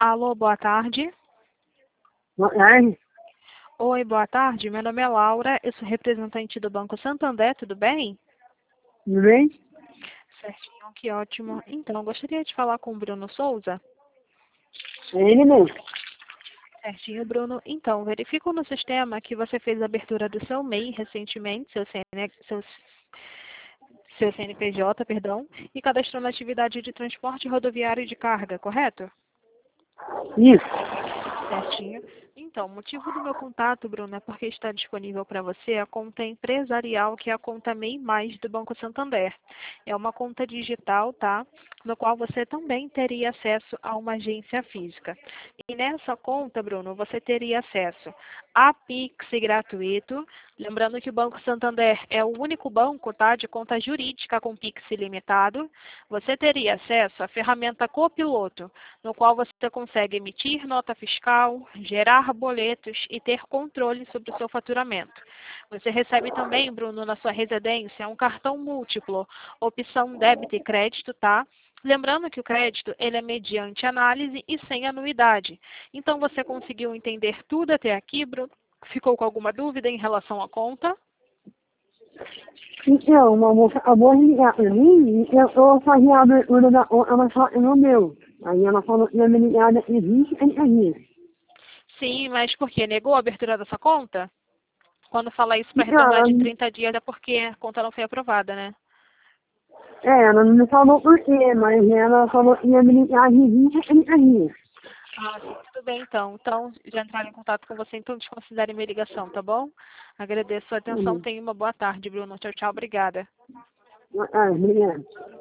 Alô, boa tarde. Boa tarde. Oi, boa tarde. Meu nome é Laura, eu sou representante do Banco Santander, tudo bem? Tudo bem? Certinho, que ótimo. Então, eu gostaria de falar com o Bruno Souza. É ele mesmo. Certinho, Bruno. Então, verifico no sistema que você fez a abertura do seu MEI recentemente, seu CNPJ, perdão, e cadastrou na atividade de transporte rodoviário de carga, correto? Isso. Certinho. Então, o motivo do meu contato, Bruno, é porque está disponível para você a conta empresarial, que é a conta MEI Mais do Banco Santander. É uma conta digital, tá? No qual você também teria acesso a uma agência física. E nessa conta, Bruno, você teria acesso a Pix gratuito. Lembrando que o Banco Santander é o único banco, tá, de conta jurídica com Pix ilimitado. Você teria acesso à ferramenta Copiloto, no qual você consegue emitir nota fiscal, gerar boletos e ter controle sobre o seu faturamento. Você recebe também, Bruno, na sua residência, um cartão múltiplo, opção débito e crédito, tá? Lembrando que o crédito ele é mediante análise e sem anuidade. Então, você conseguiu entender tudo até aqui, Bruno? Ficou com alguma dúvida em relação à conta? Então, uma moça acabou de ligar pra mim e eu fazia a abertura da conta, mas só que não deu. Aí ela falou que ia me ligar daqui 20 a 30 dias. Sim, mas por quê? Negou a abertura dessa conta? Quando fala isso para Então, retornar de 30 dias é porque a conta não foi aprovada, né? ela não me falou por quê, mas ela falou que ia me ligar de 20 a 30 dias. Ah, sim, tudo bem então. Então, já entraram em contato com você, então desconsidere minha ligação, tá bom? Agradeço a atenção, tenha uma boa tarde, Bruno. Tchau, tchau, obrigada. Boa tarde, obrigado.